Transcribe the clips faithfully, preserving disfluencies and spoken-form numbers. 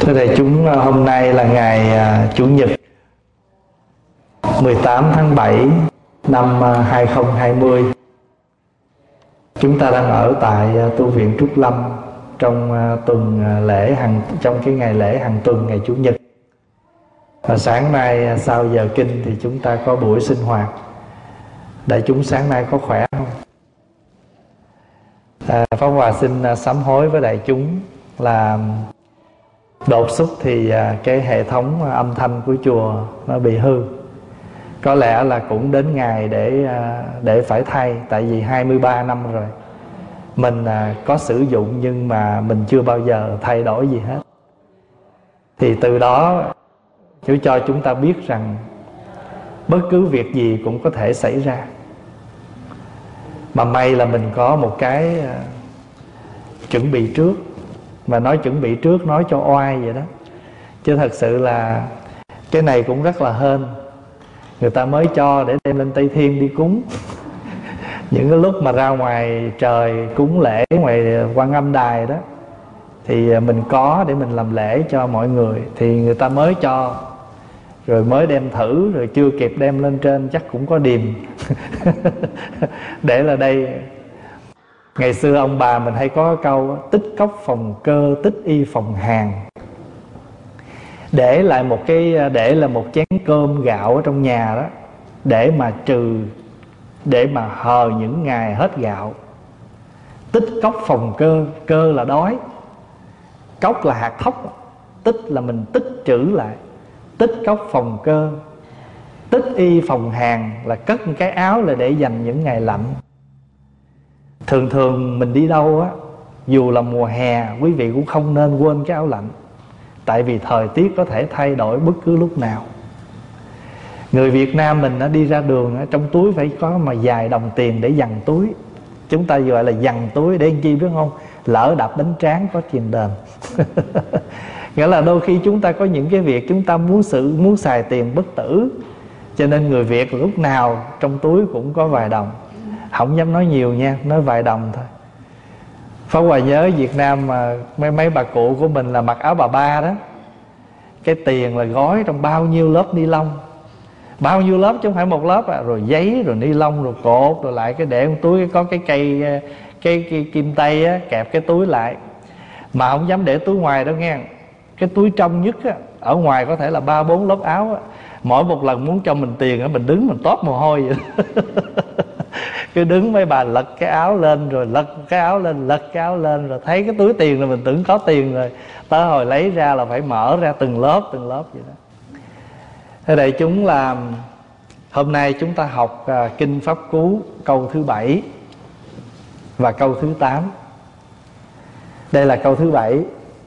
Thưa đại chúng, hôm nay là ngày Chủ nhật mười tám tháng bảy năm hai không hai không. Chúng ta đang ở tại tu viện Trúc Lâm trong tuần lễ hàng trong cái ngày lễ hàng tuần ngày Chủ nhật. Và sáng nay sau giờ kinh thì chúng ta có buổi sinh hoạt. Đại chúng sáng nay có khỏe không? À, Pháp Hòa xin sám hối với đại chúng là đột xuất thì cái hệ thống âm thanh của chùa nó bị hư. Có lẽ là cũng đến ngày để để phải thay, tại vì hai mươi ba năm rồi mình có sử dụng nhưng mà mình chưa bao giờ thay đổi gì hết. Thì từ đó Chúa cho chúng ta biết rằng bất cứ việc gì cũng có thể xảy ra. Mà may là mình có một cái uh, chuẩn bị trước. Mà nói chuẩn bị trước nói cho oai vậy đó, chứ thật sự là cái này cũng rất là hên. Người ta mới cho để đem lên Tây Thiên đi cúng. Những cái lúc mà ra ngoài trời cúng lễ ngoài Quan Âm Đài đó, thì mình có để mình làm lễ cho mọi người. Thì người ta mới cho, rồi mới đem thử, rồi chưa kịp đem lên trên chắc cũng có điềm. Để là đây. Ngày xưa ông bà mình hay có câu tích cốc phòng cơ, tích y phòng hàn. Để lại một cái để là một chén cơm gạo ở trong nhà đó, để mà trừ, để mà hờ những ngày hết gạo. Tích cốc phòng cơ, cơ là đói, cốc là hạt thóc, tích là mình tích trữ lại. Tích cốc phòng cơ, tích y phòng hàn là cất một cái áo là để dành những ngày lạnh. Thường thường mình đi đâu á, dù là mùa hè, quý vị cũng không nên quên cái áo lạnh. Tại vì thời tiết có thể thay đổi bất cứ lúc nào. Người Việt Nam mình nó đi ra đường, trong túi phải có mà vài đồng tiền để dằn túi. Chúng ta gọi là dằn túi để làm chi biết không? Lỡ đập đánh trán có tiền đền. Nghĩa là đôi khi chúng ta có những cái việc chúng ta muốn sự muốn xài tiền bất tử, cho nên người Việt lúc nào trong túi cũng có vài đồng. Không dám nói nhiều nha, nói vài đồng thôi. Pháp Hòa nhớ Việt Nam mà mấy mấy bà cụ của mình là mặc áo bà ba đó, cái tiền là gói trong bao nhiêu lớp ni lông, bao nhiêu lớp chứ không phải một lớp à, rồi giấy, rồi ni lông, rồi cột, rồi lại cái để trong túi có cái cây cái, cái kim tây á, kẹp cái túi lại. Mà không dám để túi ngoài đâu nghe. Cái túi trong nhất á, ở ngoài có thể là ba bốn lớp áo á. Mỗi một lần muốn cho mình tiền á, mình đứng mình toát mồ hôi vậy. Cứ đứng mấy bà lật cái áo lên, rồi lật cái áo lên, lật cái áo lên, rồi thấy cái túi tiền là mình tưởng có tiền rồi. Tới hồi lấy ra là phải mở ra từng lớp từng lớp vậy đó. Thế đây chúng là hôm nay chúng ta học uh, Kinh Pháp Cú câu thứ bảy và câu thứ tám. Đây là câu thứ bảy.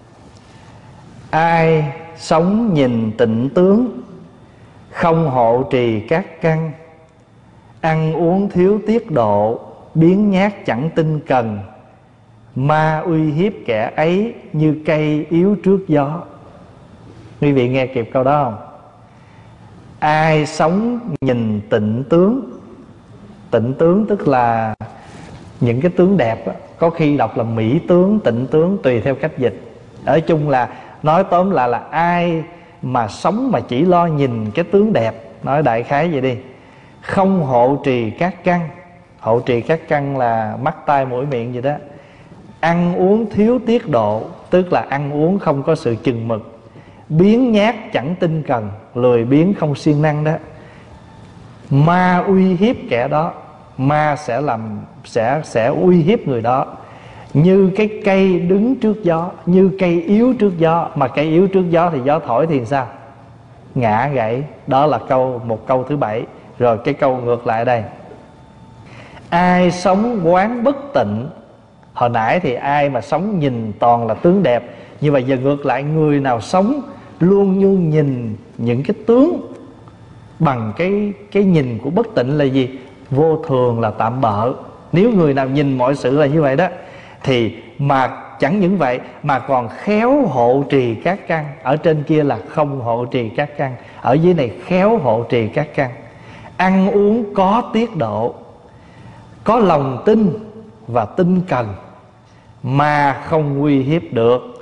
Ai sống nhìn tịnh tướng, không hộ trì các căn, ăn uống thiếu tiết độ, biếng nhác chẳng tinh cần, ma uy hiếp kẻ ấy như cây yếu trước gió. Quý vị nghe kịp câu đó không? Ai sống nhìn tịnh tướng. Tịnh tướng tức là những cái tướng đẹp đó. Có khi đọc là mỹ tướng, tịnh tướng, tùy theo cách dịch. Ở chung là nói tóm lại là ai mà sống mà chỉ lo nhìn cái tướng đẹp, nói đại khái vậy đi. Không hộ trì các căn. Hộ trì các căn là mắt tai mũi miệng vậy đó. Ăn uống thiếu tiết độ, tức là ăn uống không có sự chừng mực. Biếng nhác chẳng tinh cần, lười biếng không siêng năng đó. Ma uy hiếp kẻ đó. Ma sẽ làm sẽ sẽ uy hiếp người đó. Như cái cây đứng trước gió, như cây yếu trước gió. Mà cây yếu trước gió thì gió thổi thì sao? Ngã gãy. Đó là câu một câu thứ bảy. Rồi cái câu ngược lại đây. Ai sống quán bất tịnh. Hồi nãy thì ai mà sống nhìn toàn là tướng đẹp, nhưng mà giờ ngược lại, người nào sống luôn luôn nhìn những cái tướng bằng cái, cái nhìn của bất tịnh là gì? Vô thường, là tạm bợ. Nếu người nào nhìn mọi sự là như vậy đó, thì mà chẳng những vậy mà còn khéo hộ trì các căn. Ở trên kia là không hộ trì các căn, ở dưới này khéo hộ trì các căn. Ăn uống có tiết độ, có lòng tin và tinh cần, mà không uy hiếp được.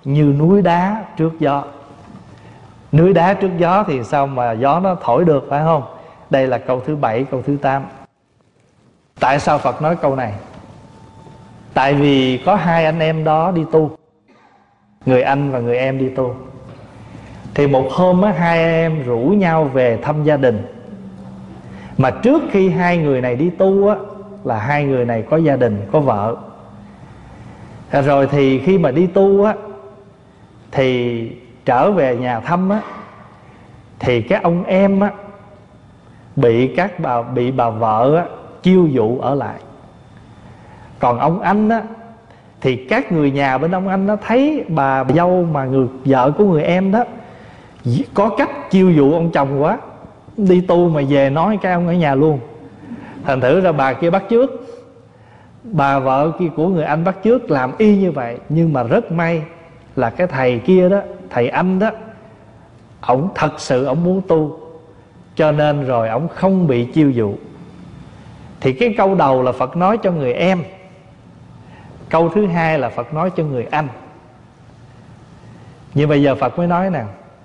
như núi đá trước gió. Núi đá trước gió thì sao mà gió nó thổi được, phải không? Đây là câu thứ bảy, câu thứ tám. Tại sao Phật nói câu này? Tại vì có hai anh em đó đi tu, người anh và người em đi tu. Thì một hôm á, hai anh em rủ nhau về thăm gia đình. Mà trước khi hai người này đi tu á, là hai người này có gia đình, có vợ. Rồi thì khi mà đi tu á, thì trở về nhà thăm á, thì cái ông em á bị các bà bị bà vợ á chiêu dụ ở lại. Còn ông anh á thì các người nhà bên ông anh nó thấy bà dâu mà người vợ của người em đó có cách chiêu dụ ông chồng quá, đi tu mà về nói cái ông ở nhà luôn. Thành thử ra bà kia bắt chước, bà vợ kia của người anh bắt chước làm y như vậy. Nhưng mà rất may là cái thầy kia đó, thầy anh đó, ổng thật sự ổng muốn tu, cho nên rồi ổng không bị chiêu dụ. Thì cái câu đầu là Phật nói cho người em, câu thứ hai là Phật nói cho người anh. Nhưng bây giờ Phật mới nói nè,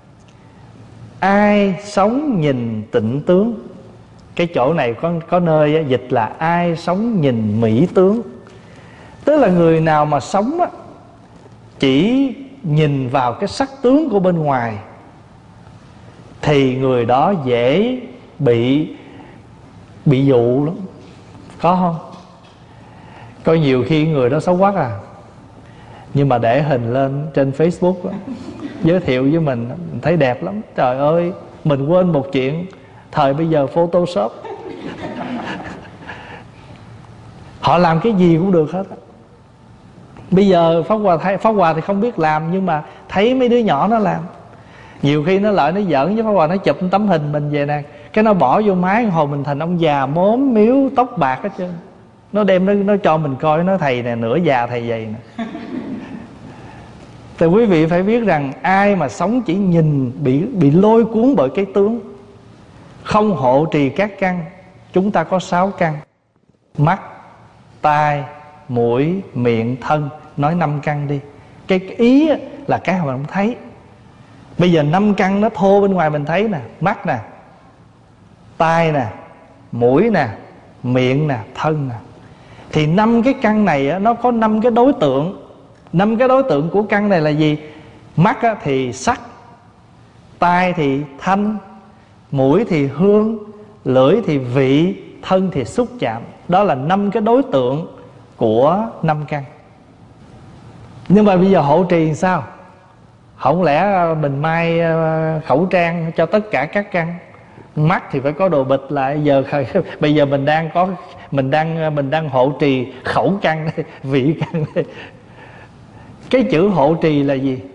ai sống nhìn tịnh tướng. Cái chỗ này có, có nơi á, dịch là ai sống nhìn mỹ tướng. Tức là người nào mà sống á, chỉ nhìn vào cái sắc tướng của bên ngoài, thì người đó dễ bị bị dụ lắm. Có không? Có nhiều khi người đó xấu quá à, nhưng mà để hình lên trên Facebook đó, giới thiệu với mình, mình thấy đẹp lắm. Trời ơi, mình quên một chuyện, thời bây giờ Photoshop họ làm cái gì cũng được hết. Bây giờ Pháp Hòa thấy, Pháp Hòa thì không biết làm, nhưng mà thấy mấy đứa nhỏ nó làm. Nhiều khi nó lại nó giỡn với Pháp Hòa, nó chụp tấm hình mình về nè, cái nó bỏ vô máy, hồi mình thành ông già mốm miếu tóc bạc hết trơn. Nó đem nó, nó cho mình coi, nó thầy nè, nửa già thầy vậy nè. Thì quý vị phải biết rằng ai mà sống chỉ nhìn bị bị lôi cuốn bởi cái tướng, không hộ trì các căn. Chúng ta có sáu căn: mắt, tai, mũi, miệng, thân. Nói năm căn đi. Cái ý là cái mà mình không thấy. Bây giờ năm căn nó thô bên ngoài mình thấy nè: mắt nè, tai nè, mũi nè, miệng nè, thân nè. Thì năm cái căn này nó có năm cái đối tượng. Năm cái đối tượng của căn này là gì? Mắt thì sắc, tai thì thanh, mũi thì hương, lưỡi thì vị, thân thì xúc chạm. Đó là năm cái đối tượng của năm căn. Nhưng mà bây giờ hộ trì làm sao? Không lẽ mình may khẩu trang cho tất cả các căn? Mắt thì phải có đồ bịch lại. Giờ bây giờ mình đang có mình đang mình đang hộ trì khẩu căn đây, vị căn đây. Cái chữ hộ trì là gì?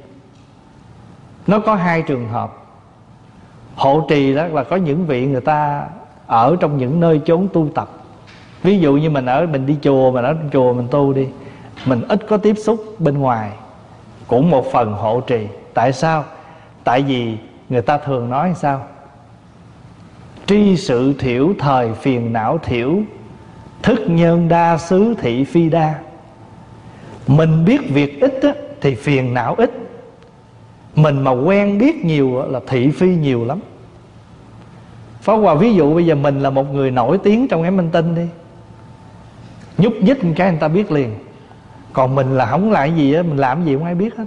Nó có hai trường hợp. Hộ trì đó là có những vị người ta ở trong những nơi chốn tu tập. Ví dụ như mình ở mình đi chùa, mình ở chùa mình tu đi, mình ít có tiếp xúc bên ngoài, cũng một phần hộ trì. Tại sao? Tại vì người ta thường nói sao? Tri sự thiểu thời phiền não thiểu, thức nhân đa xứ thị phi đa. Mình biết việc ít á, thì phiền não ít. Mình mà quen biết nhiều là thị phi nhiều lắm. Pháp Hòa ví dụ bây giờ mình là một người nổi tiếng trong cái minh tinh đi, nhúc nhích một cái người ta biết liền. Còn mình là không lại gì á, mình làm gì không ai biết hết.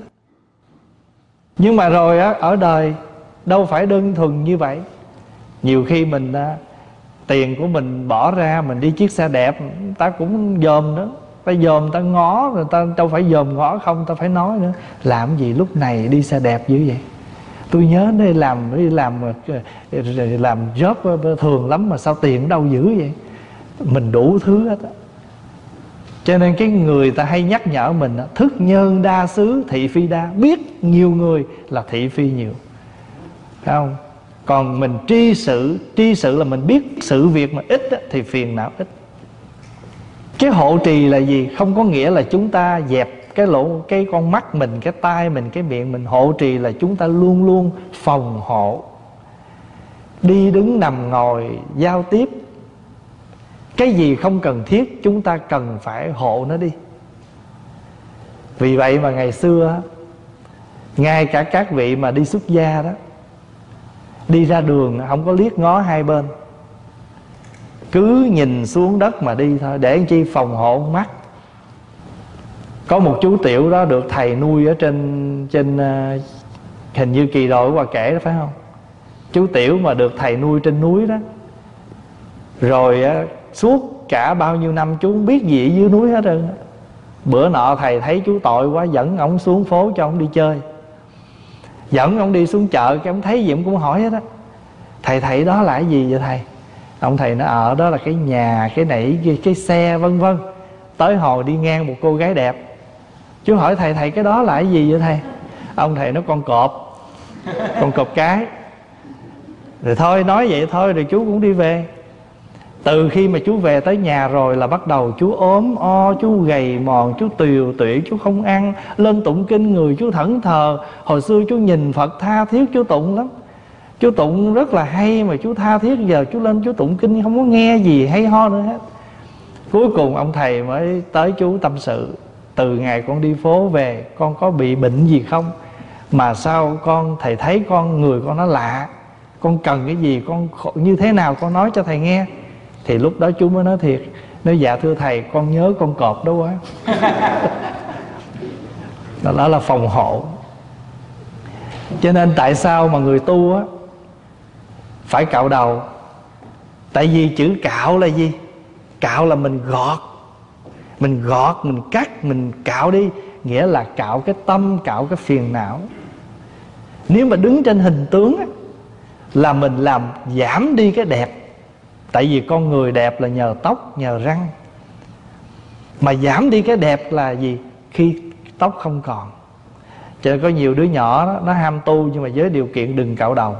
Nhưng mà rồi á, ở đời đâu phải đơn thuần như vậy. Nhiều khi mình á, tiền của mình bỏ ra, mình đi chiếc xe đẹp, ta cũng dòm nữa. Ta dòm, ta ngó, người ta đâu phải dòm ngó không, ta phải nói nữa. Làm gì lúc này đi xe đẹp dữ vậy? Tôi nhớ đi làm đi làm làm job thường lắm mà sao tiền đâu dữ vậy? Mình đủ thứ hết á. Cho nên cái người ta hay nhắc nhở mình đó, thức nhân đa xứ thị phi đa. Biết nhiều người là thị phi nhiều, phải không? Còn mình tri sự, tri sự là mình biết sự việc mà ít á, thì phiền não ít. Cái hộ trì là gì? Không có nghĩa là chúng ta dẹp cái lỗ, cái con mắt mình, cái tai mình, cái miệng mình. Hộ trì là chúng ta luôn luôn phòng hộ. Đi đứng nằm ngồi giao tiếp, cái gì không cần thiết chúng ta cần phải hộ nó đi. Vì vậy mà ngày xưa Ngay cả các vị mà đi xuất gia đó, đi ra đường không có liếc ngó hai bên, cứ nhìn xuống đất mà đi thôi, để chi phòng hộ mắt. Có một chú tiểu đó được thầy nuôi ở trên trên uh, hình như Kỳ Rồi qua kể đó phải không? Chú tiểu mà được thầy nuôi trên núi đó, rồi uh, suốt cả bao nhiêu năm chú không biết gì ở dưới núi hết trơn. Bữa nọ thầy thấy chú tội quá, dẫn ổng xuống phố cho ổng đi chơi, dẫn ổng đi xuống chợ, cái ổng thấy gì ổng cũng hỏi hết á: thầy thầy đó là cái gì vậy thầy? Ông thầy nói: ở đó là cái nhà, cái nãy cái, cái xe vân vân. Tới hồi đi ngang một cô gái đẹp. Chú hỏi thầy thầy cái đó là cái gì vậy thầy? Ông thầy nói: con cọp, con cọp cái. Rồi thôi nói vậy thôi, rồi chú cũng đi về. Từ khi mà chú về tới nhà rồi là bắt đầu chú ốm o, chú gầy mòn, chú tiều tụy, chú không ăn. Lên tụng kinh người chú thẫn thờ. Hồi xưa chú nhìn Phật tha thiết chú tụng lắm, chú tụng rất là hay mà chú tha thiết. Giờ chú lên chú tụng kinh không có nghe gì hay ho nữa hết. Cuối cùng ông thầy mới tới chú tâm sự: từ ngày con đi phố về, con có bị bệnh gì không? Mà sao con, thầy thấy con người con nó lạ, con cần cái gì, con như thế nào con nói cho thầy nghe. Thì lúc đó chú mới nói thiệt, nói: dạ thưa thầy, con nhớ con cọp đó quá. đó, đó là phòng hộ. Cho nên tại sao mà người tu á phải cạo đầu? Tại vì chữ cạo là gì? Cạo là mình gọt, mình gọt, mình cắt, mình cạo đi. Nghĩa là cạo cái tâm, cạo cái phiền não. Nếu mà đứng trên hình tướng á, là mình làm giảm đi cái đẹp. Tại vì con người đẹp là nhờ tóc, nhờ răng. Mà giảm đi cái đẹp là gì? Khi tóc không còn. Cho nên có nhiều đứa nhỏ đó, nó ham tu nhưng mà với điều kiện đừng cạo đầu.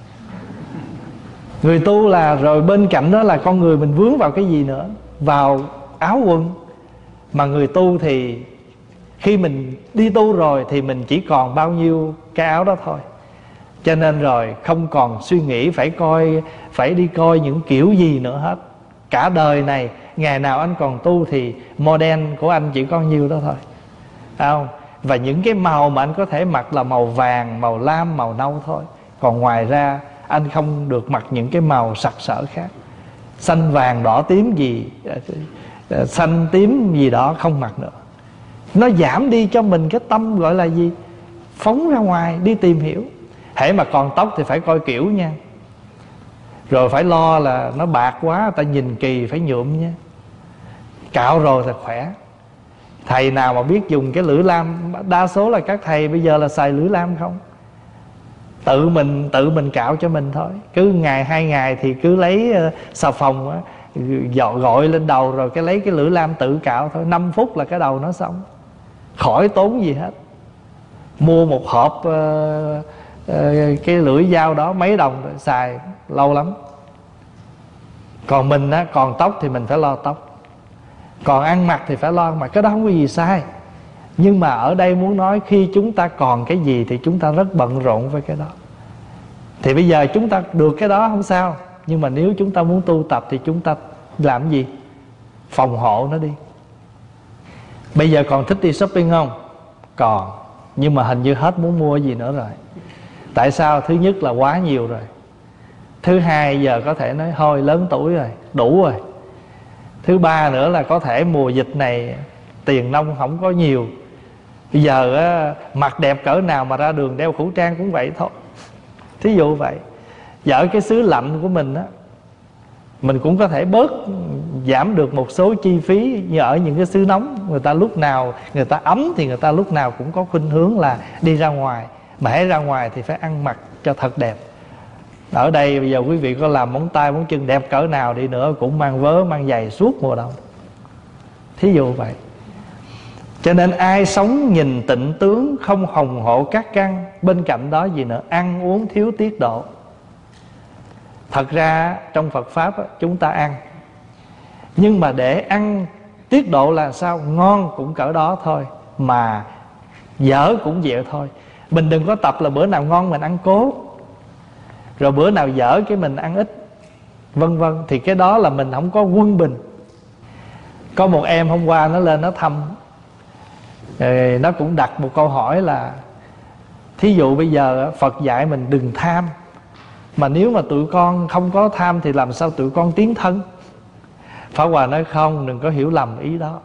Người tu là rồi bên cạnh đó là con người mình vướng vào cái gì nữa? Vào áo quần. Mà người tu thì khi mình đi tu rồi thì mình chỉ còn bao nhiêu cái áo đó thôi. Cho nên rồi không còn suy nghĩ phải coi, phải đi coi những kiểu gì nữa hết. Cả đời này, ngày nào anh còn tu thì model của anh chỉ có nhiêu đó thôi, phải không? Và những cái màu mà anh có thể mặc là màu vàng, màu lam, màu nâu thôi. Còn ngoài ra anh không được mặc những cái màu sặc sỡ khác. Xanh vàng đỏ tím gì, xanh tím gì đó không mặc nữa. Nó giảm đi cho mình cái tâm gọi là gì? Phóng ra ngoài đi tìm hiểu. Hễ mà còn tóc thì phải coi kiểu nha. Rồi phải lo là nó bạc quá, ta nhìn kỳ phải nhuộm nha. Cạo rồi thì khỏe. Thầy nào mà biết dùng cái lưỡi lam, đa số là các thầy bây giờ là xài lưỡi lam không. Tự mình tự mình cạo cho mình thôi. Cứ ngày hai ngày thì cứ lấy uh, xà phòng á, dọ gội lên đầu rồi cái lấy cái lưỡi lam tự cạo thôi. Năm phút là cái đầu nó xong, khỏi tốn gì hết. Mua một hộp uh, uh, cái lưỡi dao đó mấy đồng rồi, xài lâu lắm. Còn mình á, còn tóc thì mình phải lo tóc, còn ăn mặc thì phải lo ăn mặc. Cái đó không có gì sai. Nhưng mà ở đây muốn nói khi chúng ta còn cái gì thì chúng ta rất bận rộn với cái đó. Thì bây giờ chúng ta được cái đó không sao. Nhưng mà nếu chúng ta muốn tu tập thì chúng ta làm gì? Phòng hộ nó đi. Bây giờ còn thích đi shopping không? Còn. Nhưng mà hình như hết muốn mua gì nữa rồi. Tại sao? Thứ nhất là quá nhiều rồi. Thứ hai giờ có thể nói thôi lớn tuổi rồi, đủ rồi. Thứ ba nữa là có thể mùa dịch này tiền nong không có nhiều. Bây giờ á, mặt đẹp cỡ nào mà ra đường đeo khẩu trang cũng vậy thôi. Thí dụ vậy. Và ở cái xứ lạnh của mình á, mình cũng có thể bớt giảm được một số chi phí. Như ở những cái xứ nóng, người ta lúc nào người ta ấm thì người ta lúc nào cũng có khuynh hướng là đi ra ngoài. Mà hãy ra ngoài thì phải ăn mặc cho thật đẹp. Ở đây bây giờ quý vị có làm móng tay móng chân đẹp cỡ nào đi nữa cũng mang vớ mang giày suốt mùa đông. Thí dụ vậy. Cho nên ai sống nhìn tịnh tướng, không hồng hộ các căn. Bên cạnh đó gì nữa? Ăn uống thiếu tiết độ. Thật ra trong Phật Pháp á, chúng ta ăn, nhưng mà để ăn tiết độ là sao? Ngon cũng cỡ đó thôi, mà dở cũng vậy thôi. Mình đừng có tập là bữa nào ngon mình ăn cố, rồi bữa nào dở cái mình ăn ít, vân vân. Thì cái đó là mình không có quân bình. Có một em hôm qua nó lên nó thăm, rồi nó cũng đặt một câu hỏi là Thí dụ bây giờ Phật dạy mình đừng tham, mà nếu mà tụi con không có tham thì làm sao tụi con tiến thân? Pháp Hòa nói không, đừng có hiểu lầm ý đó.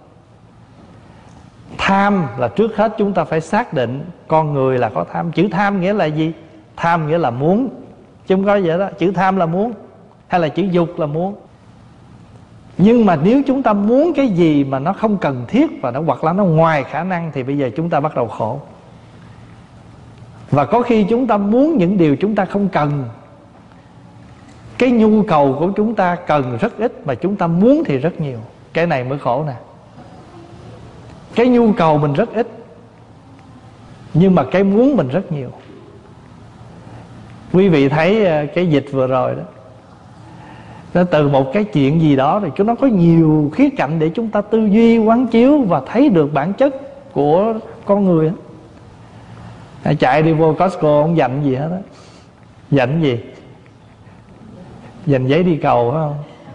Tham là trước hết chúng ta phải xác định con người là có tham. Chữ tham nghĩa là gì? Tham nghĩa là muốn, chứ không có vậy đó. Chữ tham là muốn, hay là chữ dục là muốn. Nhưng mà nếu chúng ta muốn cái gì mà nó không cần thiết, và nó hoặc là nó ngoài khả năng, thì bây giờ chúng ta bắt đầu khổ. Và có khi chúng ta muốn những điều chúng ta không cần. Cái nhu cầu của chúng ta cần rất ít, mà chúng ta muốn thì rất nhiều. Cái này mới khổ nè. Cái nhu cầu mình rất ít, nhưng mà cái muốn mình rất nhiều. Quý vị thấy cái dịch vừa rồi đó, nó từ một cái chuyện gì đó thì nó có nhiều khía cạnh để chúng ta tư duy, quán chiếu và thấy được bản chất của con người. Chạy đi vô Costco không dành gì hết á. Dành gì? Dành giấy đi cầu phải không?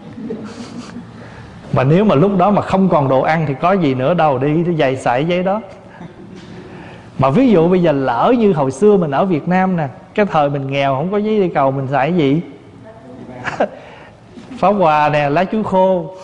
Mà nếu mà lúc đó mà không còn đồ ăn thì có gì nữa đâu, đi thì giày xài giấy đó. Mà ví dụ bây giờ lỡ như hồi xưa mình ở Việt Nam nè, cái thời mình nghèo không có giấy đi cầu, mình xài cái gì? Pháo Hòa nè, lá chuối khô.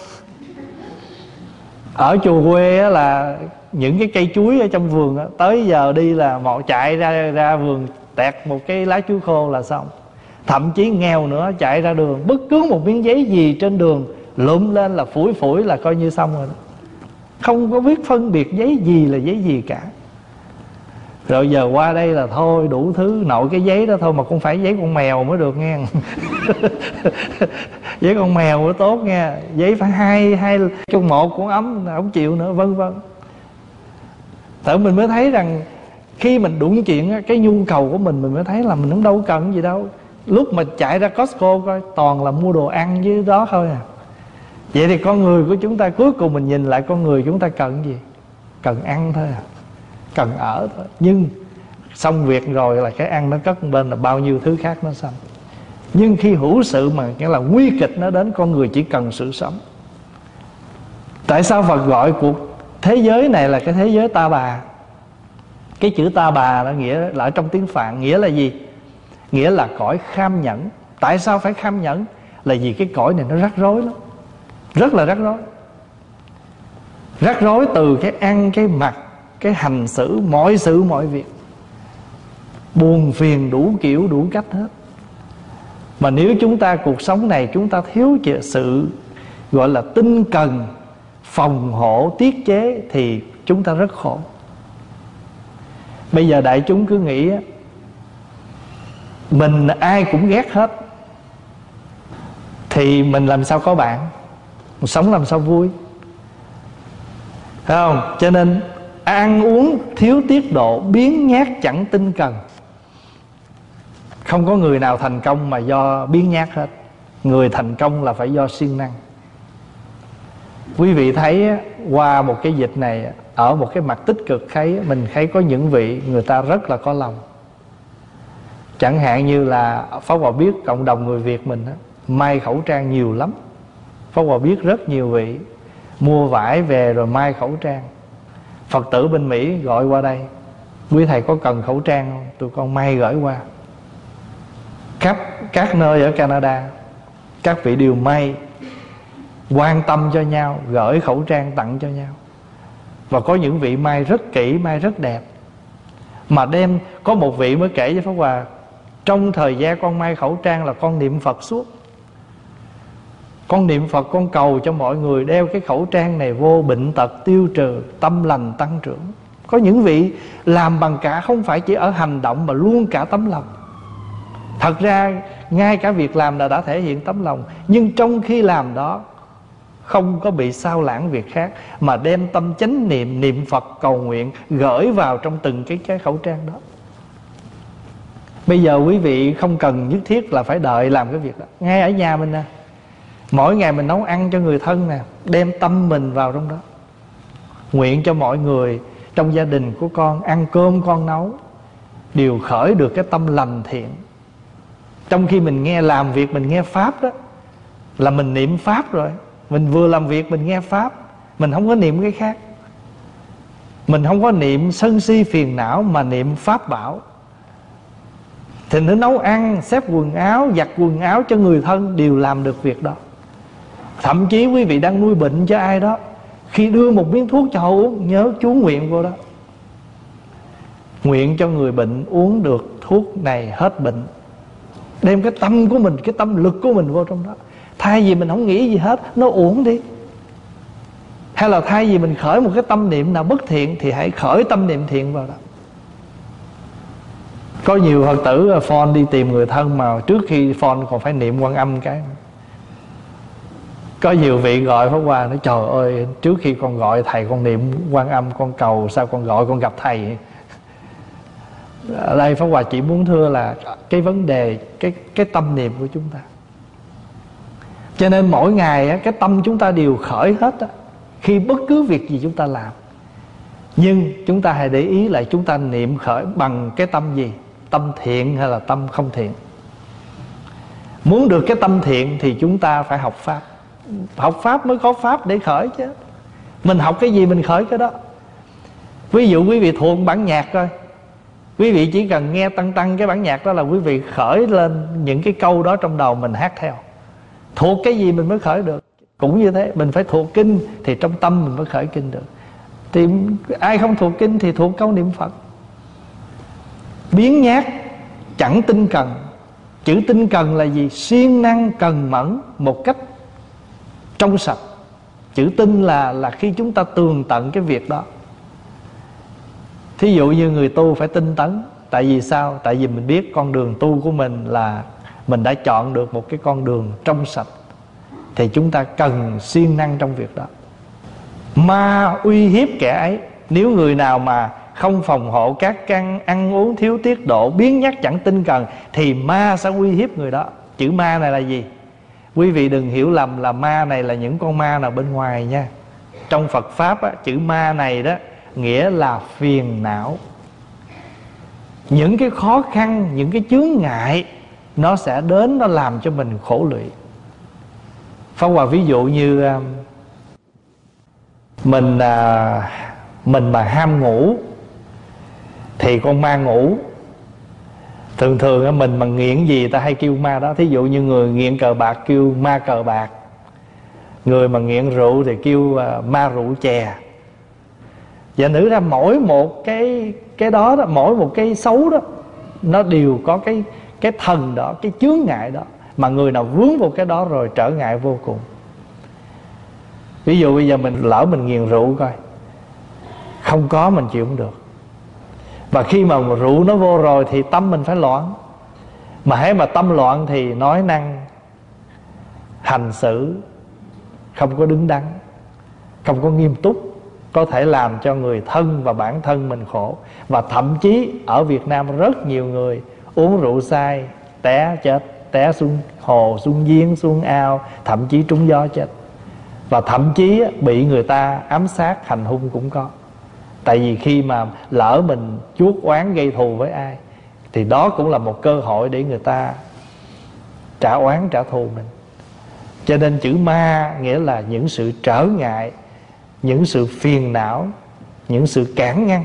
Ở chùa quê á là những cái cây chuối ở trong vườn á, tới giờ đi là một chạy ra ra vườn tẹt một cái lá chuối khô là xong. Thậm chí nghèo nữa, chạy ra đường, bất cứ một miếng giấy gì trên đường lụm lên là phủi phủi là coi như xong rồi đó. Không có biết phân biệt giấy gì là giấy gì cả. Rồi giờ qua đây là thôi đủ thứ, nội cái giấy đó thôi mà cũng phải giấy con mèo mới được nghe. Giấy con mèo mới tốt nghe. Giấy phải hai hai trong một cũng ấm, không chịu nữa, vân vân. Tự mình mới thấy rằng khi mình đụng chuyện cái nhu cầu của mình, mình mới thấy là mình cũng đâu cần gì đâu. Lúc mà chạy ra Costco coi toàn là mua đồ ăn với đó thôi à. Vậy thì con người của chúng ta, cuối cùng mình nhìn lại con người chúng ta cần gì? Cần ăn thôi à, cần ở thôi. Nhưng xong việc rồi là cái ăn nó cất bên là bao nhiêu thứ khác nó xong. Nhưng khi hữu sự mà nghĩa là nguy kịch nó đến, con người chỉ cần sự sống. Tại sao Phật gọi cuộc thế giới này là cái thế giới ta bà? Cái chữ ta bà nó nghĩa là ở trong tiếng Phạn nghĩa là gì? Nghĩa là cõi kham nhẫn. Tại sao phải kham nhẫn? Là vì cái cõi này nó rắc rối lắm, rất là rắc rối. Rắc rối từ cái ăn, cái mặc, cái hành xử, mọi sự mọi việc, buồn phiền đủ kiểu đủ cách hết. Mà nếu chúng ta cuộc sống này chúng ta thiếu sự gọi là tinh cần, phòng hộ, tiết chế thì chúng ta rất khổ. Bây giờ đại chúng cứ nghĩ mình ai cũng ghét hết thì mình làm sao có bạn, mình sống làm sao vui, phải không? Cho nên ăn uống thiếu tiết độ, biếng nhác chẳng tinh cần. Không có người nào thành công mà do biếng nhác hết. Người thành công là phải do siêng năng. Quý vị thấy qua một cái dịch này, ở một cái mặt tích cực thấy mình thấy có những vị người ta rất là có lòng. Chẳng hạn như là Pháp Hòa biết cộng đồng người Việt mình đó, may khẩu trang nhiều lắm. Pháp Hòa biết rất nhiều vị mua vải về rồi may khẩu trang. Phật tử bên Mỹ gọi qua đây: quý thầy có cần khẩu trang không? Tụi con may gửi qua. Các, các nơi ở Canada, các vị đều may, quan tâm cho nhau, gửi khẩu trang tặng cho nhau. Và có những vị may rất kỹ, may rất đẹp. Mà đem, có một vị mới kể với Pháp Hòa: trong thời gian con may khẩu trang là con niệm Phật suốt. Con niệm Phật, con cầu cho mọi người đeo cái khẩu trang này vô, bệnh tật tiêu trừ, tâm lành tăng trưởng. Có những vị làm bằng cả, không phải chỉ ở hành động mà luôn cả tấm lòng. Thật ra ngay cả việc làm là đã thể hiện tấm lòng, nhưng trong khi làm đó không có bị sao lãng việc khác, mà đem tâm chánh niệm, niệm Phật cầu nguyện gửi vào trong từng cái, cái khẩu trang đó. Bây giờ quý vị không cần nhất thiết là phải đợi làm cái việc đó. Ngay ở nhà mình nè, mỗi ngày mình nấu ăn cho người thân nè, đem tâm mình vào trong đó. Nguyện cho mọi người trong gia đình của con, ăn cơm con nấu, đều khởi được cái tâm lành thiện. Trong khi mình nghe làm việc, mình nghe Pháp đó, là mình niệm Pháp rồi. Mình vừa làm việc mình nghe Pháp, mình không có niệm cái khác. Mình không có niệm sân si phiền não, mà niệm Pháp bảo. thì nó nấu ăn, xếp quần áo, giặt quần áo cho người thân, đều làm được việc đó. Thậm chí quý vị đang nuôi bệnh cho ai đó, khi đưa một miếng thuốc cho họ uống, nhớ chú nguyện vô đó: nguyện cho người bệnh uống được thuốc này hết bệnh. Đem cái tâm của mình, cái tâm lực của mình vô trong đó. Thay vì mình không nghĩ gì hết, nó uổng đi. Hay là thay vì mình khởi một cái tâm niệm nào bất thiện, thì hãy khởi tâm niệm thiện vào đó. Có nhiều Phật tử phone đi tìm người thân, mà trước khi phone còn phải niệm Quan Âm cái. Có nhiều vị gọi Pháp Hòa nói: trời ơi, trước khi con gọi thầy con niệm Quan Âm, con cầu sao con gọi con gặp thầy. Ở đây Pháp Hòa chỉ muốn thưa là cái vấn đề cái cái tâm niệm của chúng ta. Cho nên mỗi ngày cái tâm chúng ta đều khởi hết á, khi bất cứ việc gì chúng ta làm. Nhưng chúng ta hãy để ý lại, chúng ta niệm khởi bằng cái tâm gì? Tâm thiện hay là tâm không thiện? Muốn được cái tâm thiện thì chúng ta phải học Pháp. Học Pháp mới có Pháp để khởi chứ. Mình học cái gì mình khởi cái đó. Ví dụ quý vị thuộc bản nhạc coi, quý vị chỉ cần nghe tăng tăng cái bản nhạc đó là quý vị khởi lên những cái câu đó trong đầu mình hát theo. Thuộc cái gì mình mới khởi được. Cũng như thế, mình phải thuộc kinh thì trong tâm mình mới khởi kinh được. Thì ai không thuộc kinh thì thuộc câu niệm Phật. Biến nhát chẳng tinh cần. Chữ tinh cần là gì? Siêng năng cần mẫn một cách trong sạch. Chữ tinh là là khi chúng ta tường tận cái việc đó. Thí dụ như người tu phải tinh tấn. Tại vì sao? Tại vì mình biết con đường tu của mình là mình đã chọn được một cái con đường trong sạch, thì chúng ta cần siêng năng trong việc đó. Ma uy hiếp kẻ ấy. Nếu người nào mà không phòng hộ các căn, ăn uống thiếu tiết độ, biến nhát chẳng tinh cần, thì ma sẽ uy hiếp người đó. Chữ ma này là gì? Quý vị đừng hiểu lầm là ma này là những con ma nào bên ngoài nha. Trong Phật Pháp á, chữ ma này đó nghĩa là phiền não. Những cái khó khăn, những cái chướng ngại nó sẽ đến, nó làm cho mình khổ lụy. Pháp Hòa ví dụ như Mình Mình mà ham ngủ thì con ma ngủ. Thường thường mình mà nghiện gì ta hay kêu ma đó. Thí dụ như người nghiện cờ bạc kêu ma cờ bạc, người mà nghiện rượu thì kêu ma rượu chè. Và nữ ra mỗi một cái cái đó, đó mỗi một cái xấu đó nó đều có cái cái thần đó, cái chướng ngại đó, mà người nào vướng vào cái đó rồi trở ngại vô cùng. Ví dụ bây giờ mình lỡ mình nghiện rượu coi, không có mình chịu không được. Và khi mà rượu nó vô rồi thì tâm mình phải loạn. Mà hễ mà tâm loạn thì nói năng hành xử không có đứng đắn, không có nghiêm túc, có thể làm cho người thân và bản thân mình khổ. Và thậm chí ở Việt Nam rất nhiều người uống rượu say té chết, té xuống hồ, xuống giếng, xuống ao, thậm chí trúng gió chết. Và thậm chí bị người ta ám sát hành hung cũng có. Tại vì khi mà lỡ mình chuốc oán gây thù với ai thì đó cũng là một cơ hội để người ta trả oán trả thù mình. Cho nên chữ ma nghĩa là những sự trở ngại, những sự phiền não, những sự cản ngăn.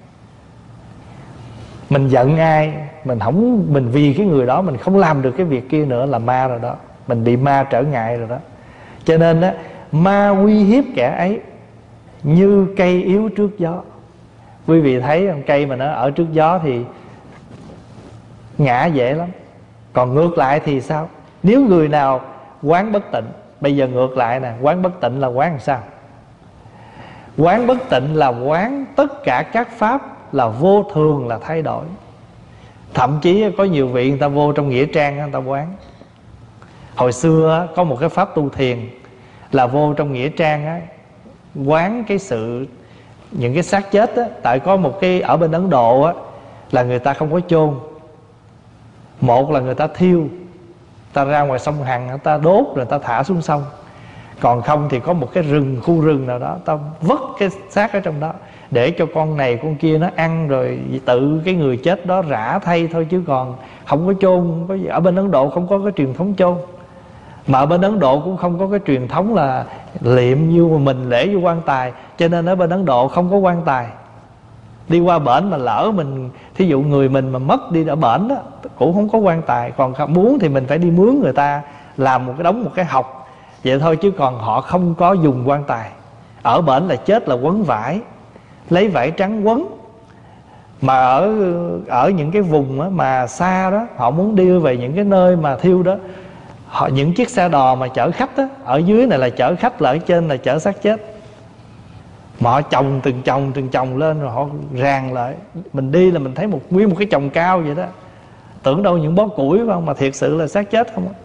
Mình giận ai, mình không mình vì cái người đó mình không làm được cái việc kia nữa là ma rồi đó. Mình bị ma trở ngại rồi đó. Cho nên đó, ma uy hiếp kẻ ấy như cây yếu trước gió. Quý vị thấy cây mà nó ở trước gió thì ngã dễ lắm. Còn ngược lại thì sao? Nếu người nào quán bất tịnh, bây giờ ngược lại nè, quán bất tịnh là quán làm sao? Quán bất tịnh là quán tất cả các pháp là vô thường, là thay đổi. Thậm chí có nhiều vị người ta vô trong nghĩa trang người ta quán. Hồi xưa có một cái pháp tu thiền là vô trong nghĩa trang á, quán cái sự những cái xác chết á. Tại có một cái ở bên Ấn Độ á, là người ta không có chôn. Một là người ta thiêu, ta ra ngoài sông Hằng người ta đốt rồi ta thả xuống sông. Còn không thì có một cái rừng, khu rừng nào đó, ta vứt cái xác ở trong đó để cho con này con kia nó ăn, rồi tự cái người chết đó rã thay thôi, chứ còn không có chôn, không có gì. Ở bên Ấn Độ không có cái truyền thống chôn. Mà ở bên Ấn Độ cũng không có cái truyền thống là liệm như mà mình lễ vô quan tài. Cho nên ở bên Ấn Độ không có quan tài. Đi qua bển mà lỡ mình, thí dụ người mình mà mất đi ở bển đó cũng không có quan tài. Còn muốn thì mình phải đi mướn người ta làm một cái đống một cái học vậy thôi, chứ còn họ không có dùng quan tài. Ở bển là chết là quấn vải, lấy vải trắng quấn. Mà ở ở những cái vùng đó, mà xa đó, họ muốn đưa về những cái nơi mà thiêu đó, họ những chiếc xe đò mà chở khách đó, ở dưới này là chở khách, là ở trên là chở xác chết. Mà họ chồng từng chồng từng chồng lên rồi họ ràng lại. Mình đi là mình thấy một nguyên một cái chồng cao vậy đó, tưởng đâu những bó củi phải không, mà thiệt sự là xác chết không.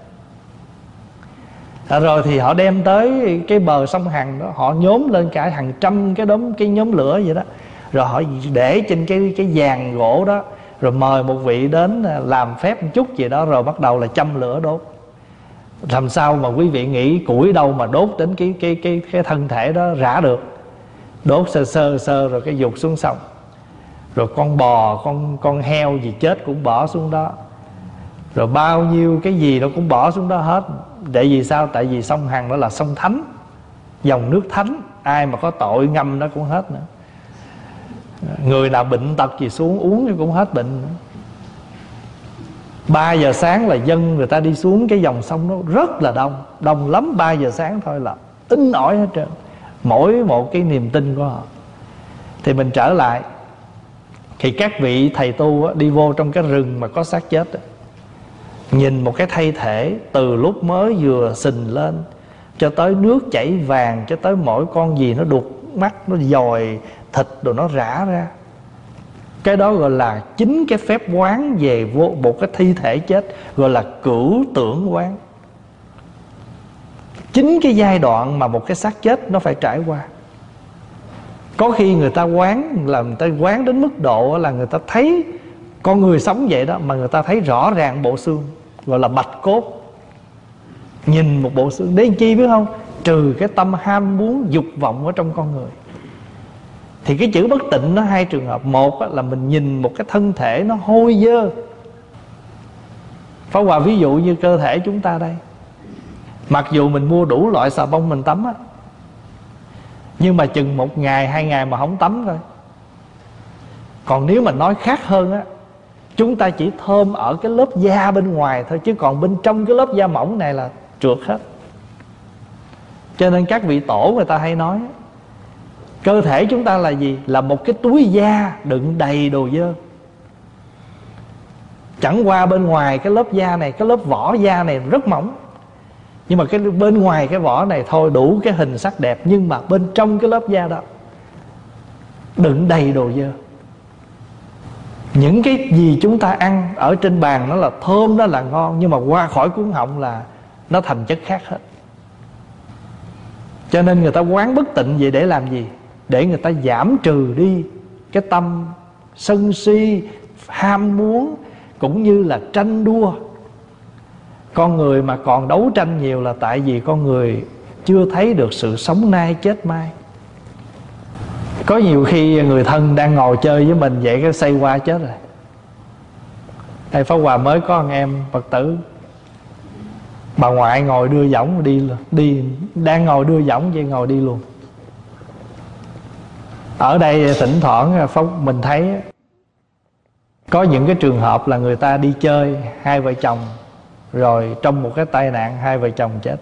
À, rồi thì họ đem tới cái bờ sông Hằng đó, họ nhốm lên cả hàng trăm cái đốm cái nhóm lửa vậy đó, rồi họ để trên cái cái giàn gỗ đó, rồi mời một vị đến làm phép một chút gì đó, rồi bắt đầu là châm lửa đốt. Làm sao mà quý vị nghĩ củi đâu mà đốt đến cái cái cái cái thân thể đó rã được. Đốt sơ sơ sơ rồi cái dục xuống sông. Rồi con bò, con con heo gì chết cũng bỏ xuống đó. Rồi bao nhiêu cái gì nó cũng bỏ xuống đó hết. Để vì sao? Tại vì sông Hằng đó là sông thánh, dòng nước thánh, ai mà có tội ngâm nó cũng hết nữa. Người nào bệnh tật gì xuống uống cũng hết bệnh nữa. Ba giờ sáng là dân người ta đi xuống cái dòng sông đó rất là đông. Đông lắm, ba giờ sáng thôi là in ỏi hết trơn. Mỗi một cái niềm tin của họ. Thì mình trở lại, thì các vị thầy tu á, đi vô trong cái rừng mà có xác chết á, nhìn một cái thi thể từ lúc mới vừa sình lên cho tới nước chảy vàng, cho tới mỗi con gì nó đục mắt, nó dòi thịt rồi nó rã ra. Cái đó gọi là chính cái phép quán về vô một cái thi thể chết, gọi là cửu tưởng quán. Chính cái giai đoạn mà một cái xác chết nó phải trải qua. Có khi người ta quán là người ta quán đến mức độ là người ta thấy con người sống vậy đó, mà người ta thấy rõ ràng bộ xương, gọi là bạch cốt. Nhìn một bộ xương để chi biết không? Trừ cái tâm ham muốn dục vọng ở trong con người. Thì cái chữ bất tịnh nó hai trường hợp. Một là mình nhìn một cái thân thể nó hôi dơ. Pháp Hòa ví dụ như cơ thể chúng ta đây, mặc dù mình mua đủ loại xà bông mình tắm á, nhưng mà chừng một ngày hai ngày mà không tắm thôi. Còn nếu mà nói khác hơn á, chúng ta chỉ thơm ở cái lớp da bên ngoài thôi, chứ còn bên trong cái lớp da mỏng này là trượt hết. Cho nên các vị tổ người ta hay nói, cơ thể chúng ta là gì? Là một cái túi da đựng đầy đồ dơ. Chẳng qua bên ngoài cái lớp da này, cái lớp vỏ da này rất mỏng, nhưng mà cái bên ngoài cái vỏ này thôi đủ cái hình sắc đẹp, nhưng mà bên trong cái lớp da đó đựng đầy đồ dơ. Những cái gì chúng ta ăn ở trên bàn nó là thơm, nó là ngon, nhưng mà qua khỏi cuống họng là nó thành chất khác hết. Cho nên người ta quán bất tịnh vậy để làm gì? Để người ta giảm trừ đi cái tâm sân si, ham muốn, cũng như là tranh đua. Con người mà còn đấu tranh nhiều là tại vì con người chưa thấy được sự sống nay chết mai. Có nhiều khi người thân đang ngồi chơi với mình vậy cái xây qua chết rồi. Thầy Pháp Hòa mới có anh em Phật tử, bà ngoại ngồi đưa võng đi luôn, đi đang ngồi đưa võng vậy ngồi đi luôn. Ở đây thỉnh thoảng Pháp mình thấy có những cái trường hợp là người ta đi chơi hai vợ chồng, rồi trong một cái tai nạn hai vợ chồng chết.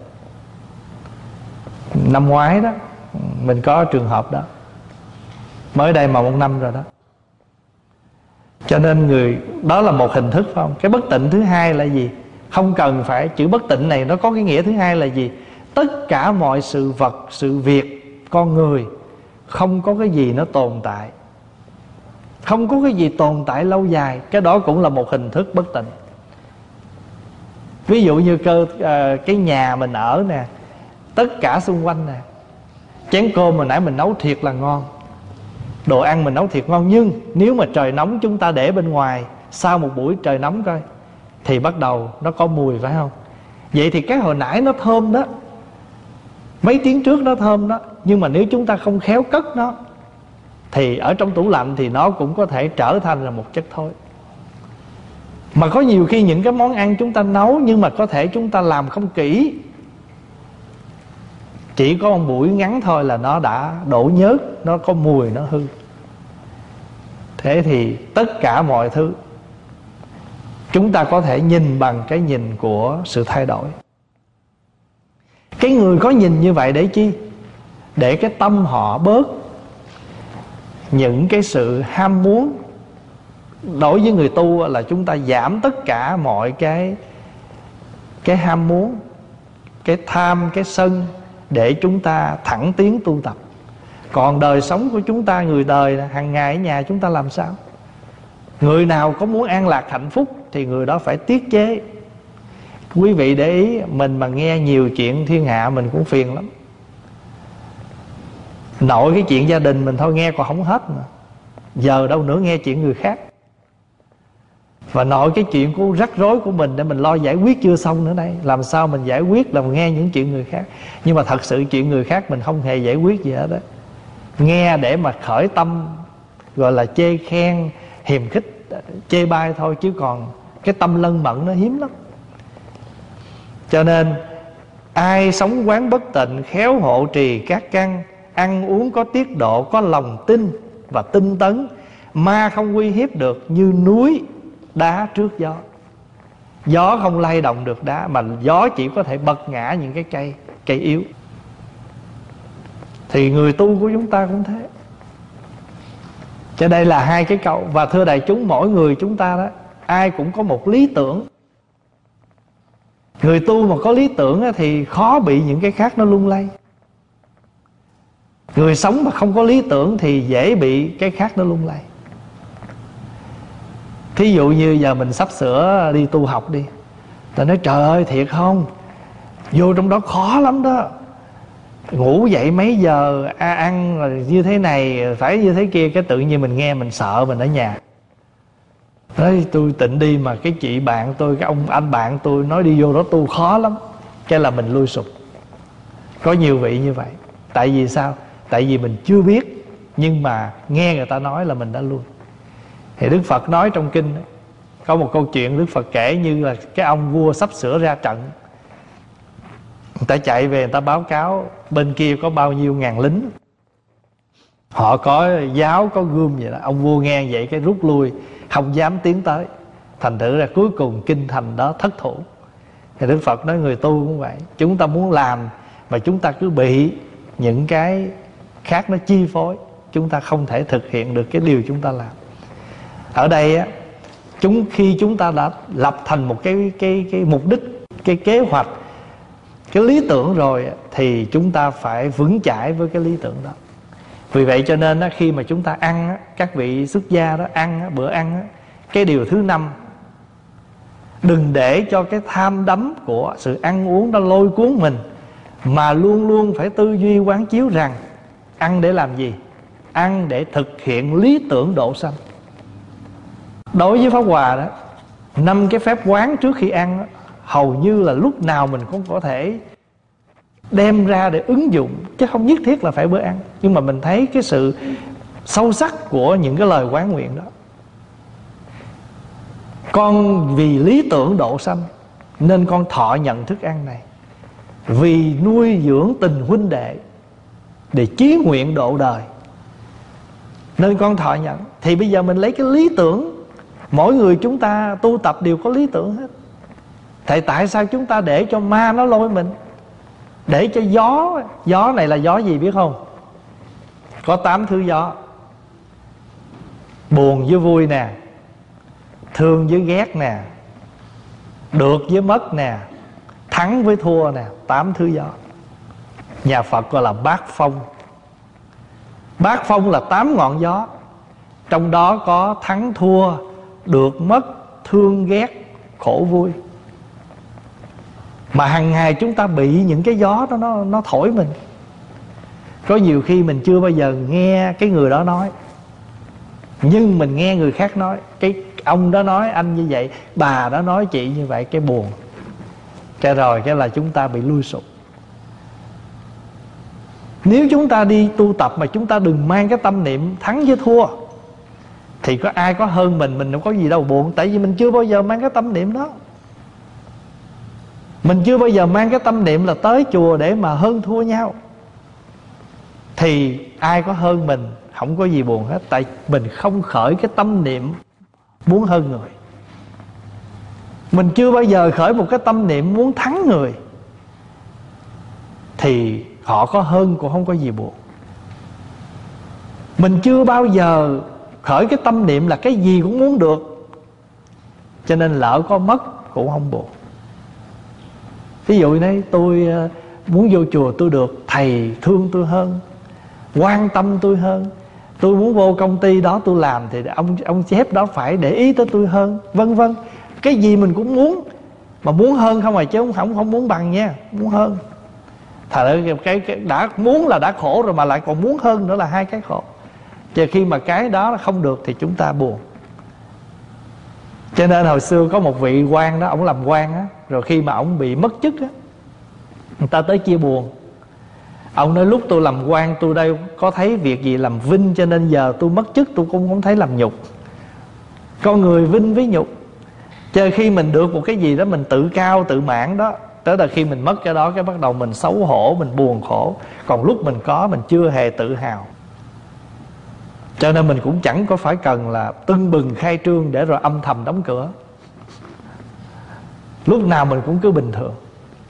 Năm ngoái đó mình có trường hợp đó, mới đây mà một năm rồi đó. Cho nên người đó là một hình thức, phải không? Cái bất tịnh thứ hai là gì? Không cần phải, chữ bất tịnh này nó có cái nghĩa thứ hai là gì? Tất cả mọi sự vật, sự việc, con người, không có cái gì nó tồn tại, không có cái gì tồn tại lâu dài. Cái đó cũng là một hình thức bất tịnh. Ví dụ như cơ à, cái nhà mình ở nè, tất cả xung quanh nè, chén cơm hồi nãy mình nấu thiệt là ngon, đồ ăn mình nấu thiệt ngon, nhưng nếu mà trời nóng chúng ta để bên ngoài, sau một buổi trời nóng coi, thì bắt đầu nó có mùi, phải không? Vậy thì cái hồi nãy nó thơm đó, mấy tiếng trước nó thơm đó, nhưng mà nếu chúng ta không khéo cất nó, thì ở trong tủ lạnh thì nó cũng có thể trở thành là một chất thối. Mà có nhiều khi những cái món ăn chúng ta nấu, nhưng mà có thể chúng ta làm không kỹ, chỉ có một buổi ngắn thôi là nó đã đổ nhớt, nó có mùi, nó hư. Thế thì tất cả mọi thứ chúng ta có thể nhìn bằng cái nhìn của sự thay đổi. Cái người có nhìn như vậy để chi? Để cái tâm họ bớt những cái sự ham muốn. Đối với người tu là chúng ta giảm tất cả mọi cái Cái ham muốn, cái tham, cái sân, để chúng ta thẳng tiến tu tập. Còn đời sống của chúng ta, người đời hàng ngày ở nhà chúng ta làm sao? Người nào có muốn an lạc hạnh phúc thì người đó phải tiết chế. Quý vị để ý, mình mà nghe nhiều chuyện thiên hạ mình cũng phiền lắm. Nội cái chuyện gia đình mình thôi nghe còn không hết mà, giờ đâu nữa nghe chuyện người khác. Và nội cái chuyện của rắc rối của mình để mình lo giải quyết chưa xong nữa đây. Làm sao mình giải quyết là mình nghe những chuyện người khác. Nhưng mà thật sự chuyện người khác mình không hề giải quyết gì hết đó. Nghe để mà khởi tâm, gọi là chê khen, hiềm khích, chê bai thôi. Chứ còn cái tâm lân mẫn nó hiếm lắm. Cho nên ai sống quán bất tịnh, khéo hộ trì các căn, ăn uống có tiết độ, có lòng tin và tinh tấn, ma không uy hiếp được, như núi đá trước gió. Gió không lay động được đá, mà gió chỉ có thể bật ngã những cái cây cây yếu. Thì người tu của chúng ta cũng thế. Cho đây là hai cái câu. Và thưa đại chúng, mỗi người chúng ta đó, ai cũng có một lý tưởng. Người tu mà có lý tưởng thì khó bị những cái khác nó lung lay. Người sống mà không có lý tưởng thì dễ bị cái khác nó lung lay. Thí dụ như giờ mình sắp sửa đi tu học đi, ta nói trời ơi thiệt không, vô trong đó khó lắm đó. Ngủ dậy mấy giờ, à, ăn rồi như thế này, phải như thế kia. Cái tự nhiên mình nghe mình sợ, mình ở nhà. Nói tôi tịnh đi mà cái chị bạn tôi, cái ông anh bạn tôi nói đi vô đó tu khó lắm. Cái là mình lui sụp. Có nhiều vị như vậy. Tại vì sao? Tại vì mình chưa biết, nhưng mà nghe người ta nói là mình đã lui. Thì Đức Phật nói trong kinh, có một câu chuyện Đức Phật kể như là cái ông vua sắp sửa ra trận. Người ta chạy về, người ta báo cáo bên kia có bao nhiêu ngàn lính, họ có giáo, có gươm vậy đó. Ông vua nghe vậy cái rút lui, không dám tiến tới. Thành thử ra cuối cùng kinh thành đó thất thủ. Thì Đức Phật nói người tu cũng vậy. Chúng ta muốn làm mà chúng ta cứ bị những cái khác nó chi phối, chúng ta không thể thực hiện được cái điều chúng ta làm. Ở đây á, chúng khi chúng ta đã lập thành một cái cái cái mục đích, cái kế hoạch, cái lý tưởng rồi, thì chúng ta phải vững chãi với cái lý tưởng đó. Vì vậy cho nên á, khi mà chúng ta ăn á, các vị xuất gia đó ăn á, bữa ăn á, cái điều thứ năm, đừng để cho cái tham đắm của sự ăn uống nó lôi cuốn mình, mà luôn luôn phải tư duy quán chiếu rằng ăn để làm gì? Ăn để thực hiện lý tưởng độ sanh. Đối với Pháp Hòa đó, năm cái phép quán trước khi ăn đó, hầu như là lúc nào mình cũng có thể đem ra để ứng dụng, chứ không nhất thiết là phải bữa ăn. Nhưng mà mình thấy cái sự sâu sắc của những cái lời quán nguyện đó. Con vì lý tưởng độ sanh nên con thọ nhận thức ăn này, vì nuôi dưỡng tình huynh đệ, để chí nguyện độ đời nên con thọ nhận. Thì bây giờ mình lấy cái lý tưởng, mỗi người chúng ta tu tập đều có lý tưởng hết. Thì tại sao chúng ta để cho ma nó lôi mình, để cho gió, gió này là gió gì biết không? Có tám thứ gió: buồn với vui nè, thương với ghét nè, được với mất nè, thắng với thua nè. Tám thứ gió. Nhà Phật gọi là bát phong. Bát phong là tám ngọn gió, trong đó có thắng thua, được mất, thương ghét, khổ vui. Mà hàng ngày chúng ta bị những cái gió đó nó, nó thổi mình. Có nhiều khi mình chưa bao giờ nghe cái người đó nói, nhưng mình nghe người khác nói. Cái ông đó nói anh như vậy, bà đó nói chị như vậy, cái buồn. Cái rồi cái là chúng ta bị lui sụp. Nếu chúng ta đi tu tập mà chúng ta đừng mang cái tâm niệm thắng với thua, thì có ai có hơn mình, mình đâu có gì đâu buồn. Tại vì mình chưa bao giờ mang cái tâm niệm đó. Mình chưa bao giờ mang cái tâm niệm là tới chùa để mà hơn thua nhau. Thì ai có hơn mình, không có gì buồn hết. Tại mình không khởi cái tâm niệm muốn hơn người. Mình chưa bao giờ khởi một cái tâm niệm muốn thắng người, thì họ có hơn cũng không có gì buồn. Mình chưa bao giờ khởi cái tâm niệm là cái gì cũng muốn được, cho nên lỡ có mất cũng không buồn. Ví dụ này, tôi muốn vô chùa tôi được thầy thương tôi hơn, quan tâm tôi hơn. Tôi muốn vô công ty đó tôi làm thì ông ông sếp đó phải để ý tới tôi hơn, vân vân. Cái gì mình cũng muốn, mà muốn hơn không à, chứ không không, không muốn bằng nha, muốn hơn. Thật ra cái, cái đã muốn là đã khổ rồi, mà lại còn muốn hơn nữa là hai cái khổ. Chứ khi mà cái đó không được thì chúng ta buồn. Cho nên hồi xưa có một vị quan đó, ổng làm quan á, rồi khi mà ổng bị mất chức á, người ta tới chia buồn. Ông nói lúc tôi làm quan tôi đây có thấy việc gì làm vinh, cho nên giờ tôi mất chức tôi cũng không thấy làm nhục. Con người vinh với nhục. Chứ khi mình được một cái gì đó mình tự cao tự mãn đó, tới là khi mình mất cái đó, cái bắt đầu mình xấu hổ, mình buồn khổ. Còn lúc mình có mình chưa hề tự hào. Cho nên mình cũng chẳng có phải cần là tưng bừng khai trương để rồi âm thầm đóng cửa. Lúc nào mình cũng cứ bình thường.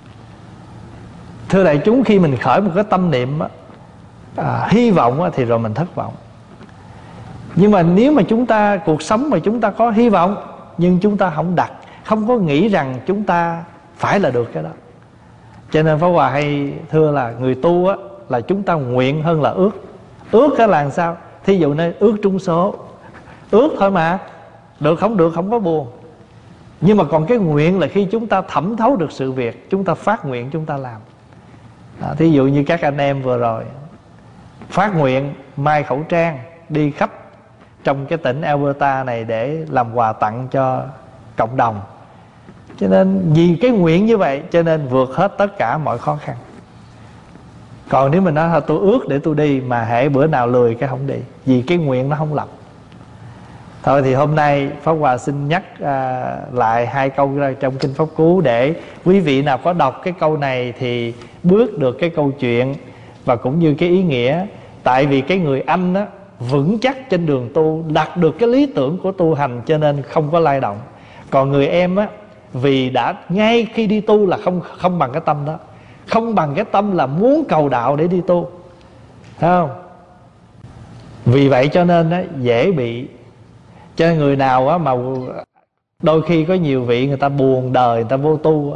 Thưa đại chúng, khi mình khởi một cái tâm niệm à, hy vọng á, thì rồi mình thất vọng. Nhưng mà nếu mà chúng ta, cuộc sống mà chúng ta có hy vọng, nhưng chúng ta không đặt, không có nghĩ rằng chúng ta phải là được cái đó. Cho nên Pháp Hòa hay thưa là người tu á, là chúng ta nguyện hơn là ước. Ước cái là làm sao? Thí dụ này ước trúng số, ước thôi mà, được không được không có buồn. Nhưng mà còn cái nguyện là khi chúng ta thẩm thấu được sự việc, chúng ta phát nguyện, chúng ta làm. Đó, thí dụ như các anh em vừa rồi phát nguyện may khẩu trang đi khắp trong cái tỉnh Alberta này để làm quà tặng cho cộng đồng. Cho nên vì cái nguyện như vậy cho nên vượt hết tất cả mọi khó khăn. Còn nếu mình nói là tôi ước để tôi đi, mà hễ bữa nào lười cái không đi, vì cái nguyện nó không lập. Thôi thì hôm nay Pháp Hòa xin nhắc à, lại hai câu trong Kinh Pháp Cú, để quý vị nào có đọc cái câu này thì bước được cái câu chuyện và cũng như cái ý nghĩa. Tại vì cái người anh á, vững chắc trên đường tu, đạt được cái lý tưởng của tu hành cho nên không có lay động. Còn người em á, vì đã ngay khi đi tu là không không bằng cái tâm đó, không bằng cái tâm là muốn cầu đạo để đi tu, thấy không? Vì vậy cho nên á, dễ bị. Cho nên người nào á, mà đôi khi có nhiều vị người ta buồn đời, người ta vô tu á,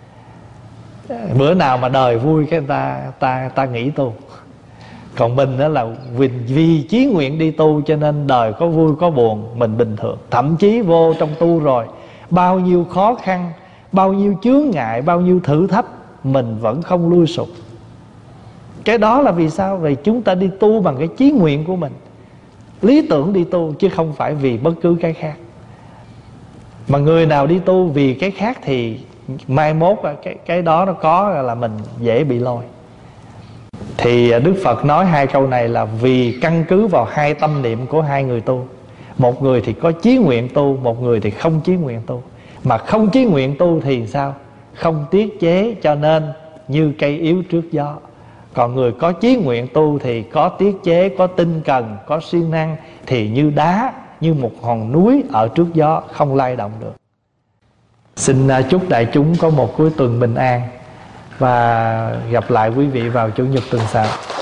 bữa nào mà đời vui cái người ta ta ta nghỉ tu. Còn mình đó là vì, vì chí nguyện đi tu cho nên đời có vui có buồn mình bình thường. Thậm chí vô trong tu rồi, bao nhiêu khó khăn, bao nhiêu chướng ngại, bao nhiêu thử thách, mình vẫn không lui sụp. Cái đó là vì sao? Vì chúng ta đi tu bằng cái chí nguyện của mình, lý tưởng đi tu, chứ không phải vì bất cứ cái khác. Mà người nào đi tu vì cái khác thì mai mốt cái, cái đó nó có là mình dễ bị lôi. Thì Đức Phật nói hai câu này là vì căn cứ vào hai tâm niệm của hai người tu. Một người thì có chí nguyện tu, một người thì không chí nguyện tu. Mà không chí nguyện tu thì sao? Không tiết chế, cho nên như cây yếu trước gió. Còn người có chí nguyện tu thì có tiết chế, có tinh cần, có siêng năng, thì như đá, như một hòn núi ở trước gió, không lay động được. Xin chúc đại chúng có một cuối tuần bình an, và gặp lại quý vị vào Chủ nhật tuần sau.